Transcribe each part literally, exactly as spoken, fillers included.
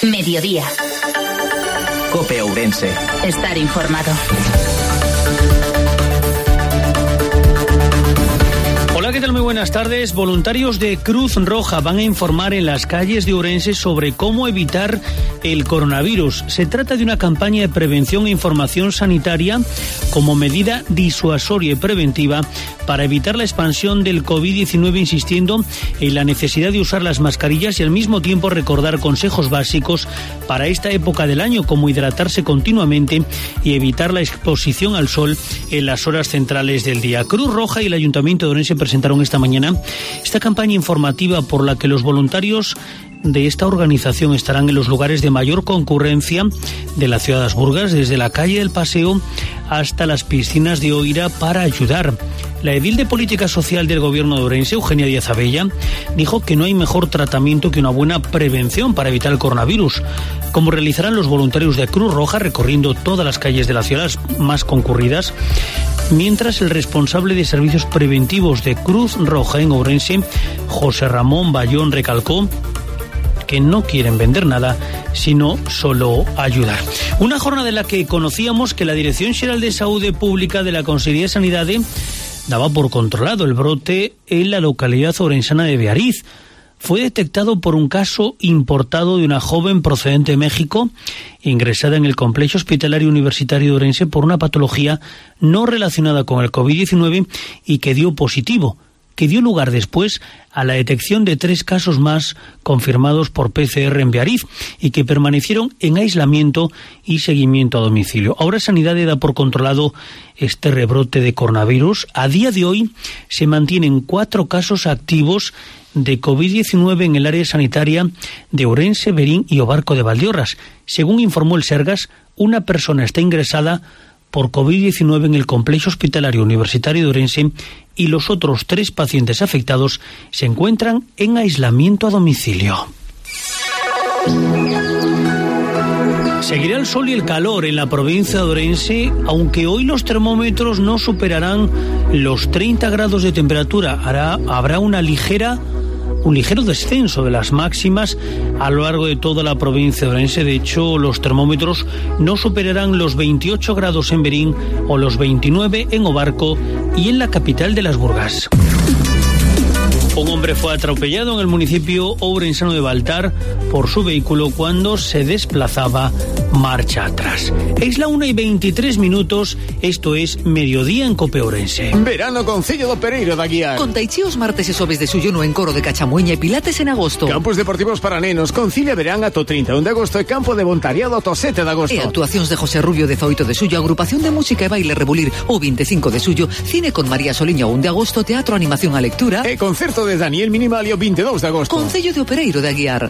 Mediodía. COPE Ourense. Estar informado. Hola, ¿qué tal? Muy buenas tardes. Voluntarios de Cruz Roja van a informar en las calles de Ourense sobre cómo evitar el coronavirus. Se trata de una campaña de prevención e información sanitaria como medida disuasoria y preventiva para evitar la expansión del covid diecinueve, insistiendo en la necesidad de usar las mascarillas y al mismo tiempo recordar consejos básicos para esta época del año, como hidratarse continuamente y evitar la exposición al sol en las horas centrales del día. Cruz Roja y el Ayuntamiento de Ourense presentaron esta mañana esta campaña informativa por la que los voluntarios de esta organización estarán en los lugares de mayor concurrencia de la ciudad de Asburgas, desde la calle del Paseo hasta las piscinas de Oira, para ayudar. La edil de Política Social del Gobierno de Ourense, Eugenia Díaz Abella, dijo que no hay mejor tratamiento que una buena prevención para evitar el coronavirus, como realizarán los voluntarios de Cruz Roja recorriendo todas las calles de las ciudades más concurridas, mientras el responsable de servicios preventivos de Cruz Roja en Ourense, José Ramón Bayón, recalcó que no quieren vender nada, sino solo ayudar. Una jornada en la que conocíamos que la Dirección Xeral de Saúde Pública de la Consellería de Sanidade daba por controlado el brote en la localidad ourensana de Beariz. Fue detectado por un caso importado de una joven procedente de México, ingresada en el complejo hospitalario universitario de Ourense por una patología no relacionada con el covid diecinueve y que dio positivo, que dio lugar después a la detección de tres casos más confirmados por P C R en Beariz y que permanecieron en aislamiento y seguimiento a domicilio. Ahora Sanidade da por controlado este rebrote de coronavirus. A día de hoy se mantienen cuatro casos activos de covid diecinueve en el área sanitaria de Ourense, Berín y Obarco de Valdeorras. Según informó el Sergas, una persona está ingresada por covid diecinueve en el complejo hospitalario universitario de Ourense y los otros tres pacientes afectados se encuentran en aislamiento a domicilio. Seguirá el sol y el calor en la provincia de Ourense, aunque hoy los termómetros no superarán los treinta grados de temperatura. Hará, habrá una ligera un ligero descenso de las máximas a lo largo de toda la provincia de Ourense. De hecho, los termómetros no superarán los veintiocho grados en Berín o los veintinueve en Obarco y en la capital de las Burgas. Un hombre fue atropellado en el municipio ourensano de Baltar por su vehículo cuando se desplazaba marcha atrás. Es la una y veintitrés minutos, esto es Mediodía en COPE Ourense. Verano Concello do Pereiro da Guiar. Con taichíos martes e xoves de Sullo no Encoro de Cachamueña e pilates en agosto. Campos deportivos para nenos, Concilia verán ata o trinta e un de agosto e campo de voluntariado ata o sete de agosto. E actuacións de José Rubio dezoito de Sullo, agrupación de música e baile Rebulir, o veinticinco de Sullo, cine con María Soliña o un de agosto, teatro, animación a lectura e concerto de Daniel Minimalio veintidós de agosto. Concello de Pereiro da Guiar.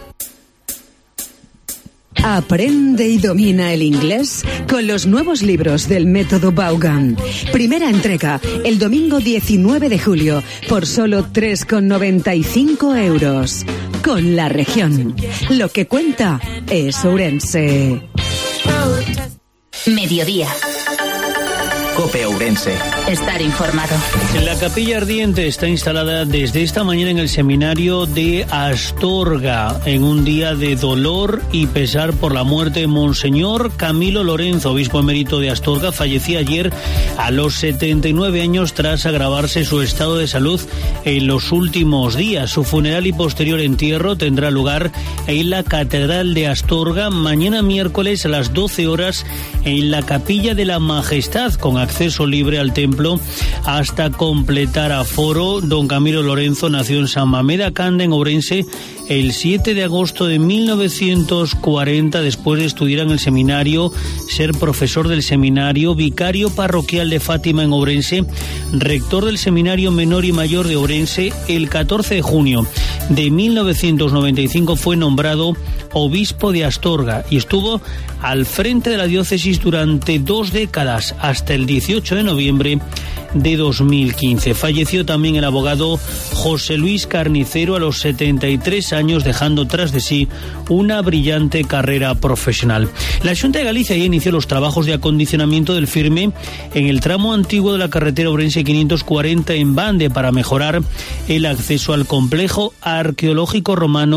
Aprende y domina el inglés con los nuevos libros del método Vaughan. Primera entrega, el domingo diecinueve de julio, por solo tres con noventa y cinco euros. Con La Región. Lo que cuenta es Ourense. Mediodía. COPE Ourense. Estar informado. La capilla ardiente está instalada desde esta mañana en el seminario de Astorga, en un día de dolor y pesar por la muerte de Monseñor Camilo Lorenzo, obispo emérito de Astorga. Fallecía ayer a los setenta y nueve años tras agravarse su estado de salud en los últimos días. Su funeral y posterior entierro tendrá lugar en la Catedral de Astorga mañana miércoles a las doce horas en la Capilla de la Majestad, con acceso libre al templo hasta completar aforo. Don Camilo Lorenzo nació en San Mamede Canda, en Ourense, el siete de agosto de mil novecientos cuarenta, después de estudiar en el seminario, ser profesor del seminario, vicario parroquial de Fátima en Ourense, rector del seminario menor y mayor de Ourense. El catorce de junio de mil novecientos noventa y cinco fue nombrado obispo de Astorga y estuvo al frente de la diócesis durante dos décadas, hasta el dieciocho de noviembre de dos mil quince. Falleció también el abogado José Luis Carnicero a los setenta y tres años, dejando tras de sí una brillante carrera profesional. La Xunta de Galicia ya inició los trabajos de acondicionamiento del firme en el tramo antiguo de la carretera Ourense quinientos cuarenta en Bande para mejorar el acceso al complejo arqueológico romano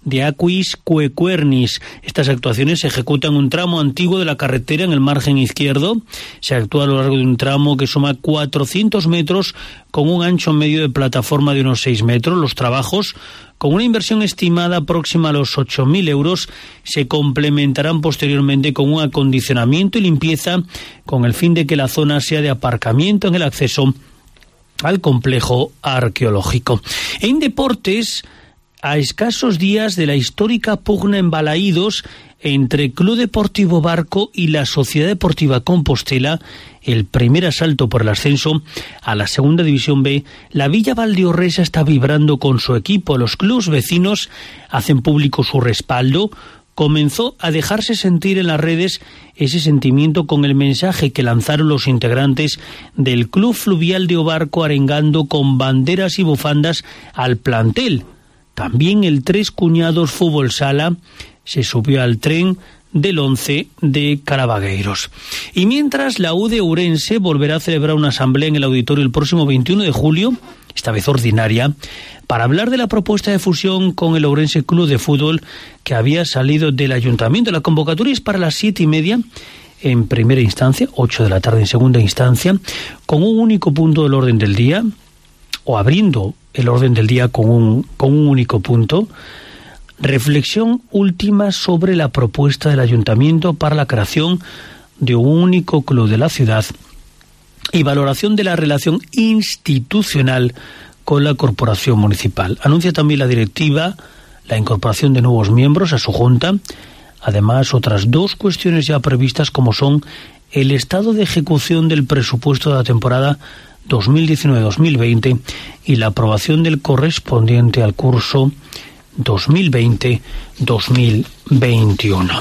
de Aquis Cuecuernis. Estas actuaciones se ejecutan en un tramo antiguo de la carretera en el margen izquierdo. Se actúa a lo largo de un tramo que suma cuatrocientos metros con un ancho medio de plataforma de unos seis metros. Los trabajos, con una inversión estimada próxima a los ocho mil euros, se complementarán posteriormente con un acondicionamiento y limpieza con el fin de que la zona sea de aparcamiento en el acceso al complejo arqueológico. En deportes, a escasos días de la histórica pugna en Balaídos entre Club Deportivo Barco y la Sociedad Deportiva Compostela, el primer asalto por el ascenso a la Segunda División B, la Villa Valdeorresa está vibrando con su equipo. Los clubes vecinos hacen público su respaldo. Comenzó a dejarse sentir en las redes ese sentimiento con el mensaje que lanzaron los integrantes del Club Fluvial de Obarco, arengando con banderas y bufandas al plantel. También el Tres Cuñados Fútbol Sala se subió al tren del once de Carabagueiros. Y mientras, la U de Ourense volverá a celebrar una asamblea en el auditorio el próximo veintiuno de julio, esta vez ordinaria, para hablar de la propuesta de fusión con el Ourense Club de Fútbol que había salido del ayuntamiento. La convocatoria es para las siete y media en primera instancia, ocho de la tarde en segunda instancia, con un único punto del orden del día, o abriendo el orden del día con un, con un único punto. Reflexión última sobre la propuesta del ayuntamiento para la creación de un único club de la ciudad y valoración de la relación institucional con la corporación municipal. Anuncia también la directiva la incorporación de nuevos miembros a su junta. Además, otras dos cuestiones ya previstas, como son el estado de ejecución del presupuesto de la temporada dos mil diecinueve dos mil veinte y la aprobación del correspondiente al curso dos mil veinte dos mil veintiuno.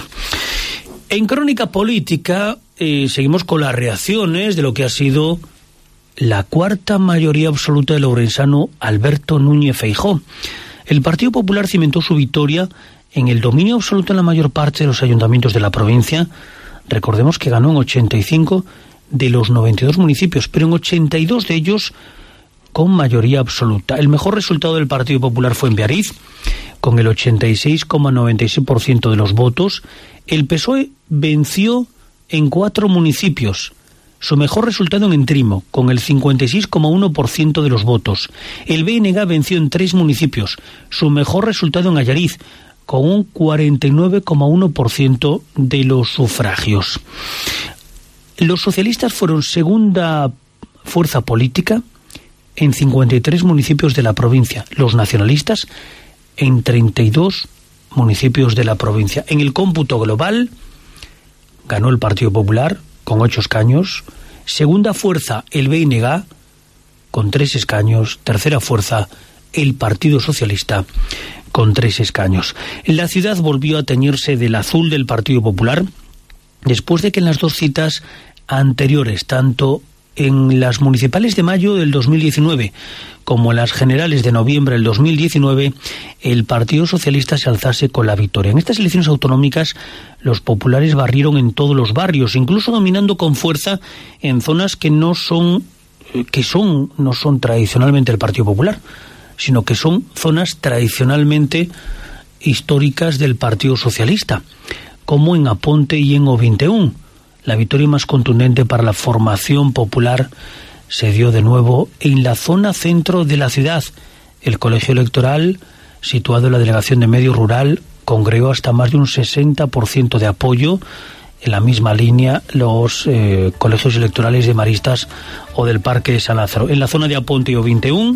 En Crónica Política eh, seguimos con las reacciones de lo que ha sido la cuarta mayoría absoluta del ourensano Alberto Núñez Feijóo. El Partido Popular cimentó su victoria en el dominio absoluto en la mayor parte de los ayuntamientos de la provincia. Recordemos que ganó en ochenta y cinco de los noventa y dos municipios, pero en ochenta y dos de ellos con mayoría absoluta. El mejor resultado del Partido Popular fue en Beariz, con el ochenta y seis coma noventa y seis por ciento de los votos. El P S O E venció en cuatro municipios. Su mejor resultado en Entrimo, con el cincuenta y seis coma uno por ciento de los votos. El B N G venció en tres municipios. Su mejor resultado en Allariz, con un cuarenta y nueve coma uno por ciento de los sufragios. Los socialistas fueron segunda fuerza política en cincuenta y tres municipios de la provincia. Los nacionalistas en treinta y dos municipios de la provincia. En el cómputo global ganó el Partido Popular con ocho escaños. Segunda fuerza el B N G con tres escaños. Tercera fuerza el Partido Socialista con tres escaños. La ciudad volvió a teñirse del azul del Partido Popular después de que en las dos citas anteriores, tanto en las municipales de mayo del dos mil diecinueve como en las generales de noviembre del dos mil diecinueve, el Partido Socialista se alzase con la victoria. En estas elecciones autonómicas, los populares barrieron en todos los barrios, incluso dominando con fuerza en zonas que no son, que son, no son tradicionalmente el Partido Popular, sino que son zonas tradicionalmente históricas del Partido Socialista, como en Aponte y en O veintiuno. La victoria más contundente para la formación popular se dio de nuevo en la zona centro de la ciudad. El colegio electoral, situado en la delegación de Medio Rural, congregó hasta más de un sesenta por ciento de apoyo. En la misma línea, los eh, colegios electorales de Maristas o del Parque de San Lázaro. En la zona de Aponte y O veintiuno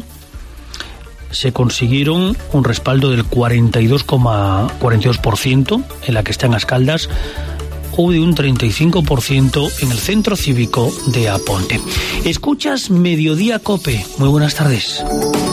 se consiguieron un respaldo del cuarenta y dos coma cuarenta y dos por ciento en la que están As Caldas, o de un treinta y cinco por ciento en el centro cívico de Aponte. Escuchas Mediodía Cope. Muy buenas tardes.